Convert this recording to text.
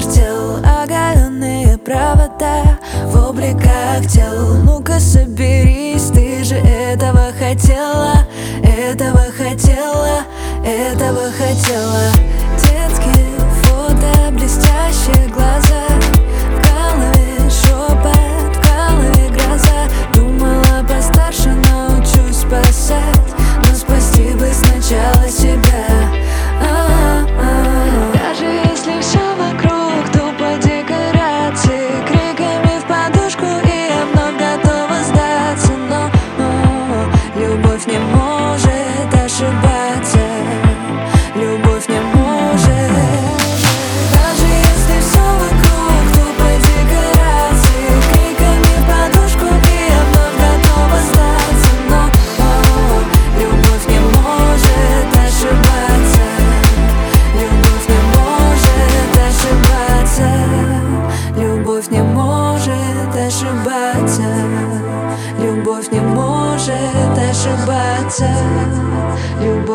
тел, оголенные провода в обликах тел. Ну-ка соберись, ты же этого хотела, этого хотела, этого хотела. Детские фото, блестящие глаза, в голове шепот, в голове гроза. Думала постарше научусь спасать, но спасти бы сначала себя. Даже если все вокруг тупо декорации, криками в подушку, и я вновь готова сдаться. Но любовь не может ошибаться, любовь не может. Даже если все вокруг тупо декорации, криками в подушку, и я вновь готова сдаться. Но любовь не может ошибаться, любовь не может ошибаться, любовь не может ошибаться, любовь не может ошибаться.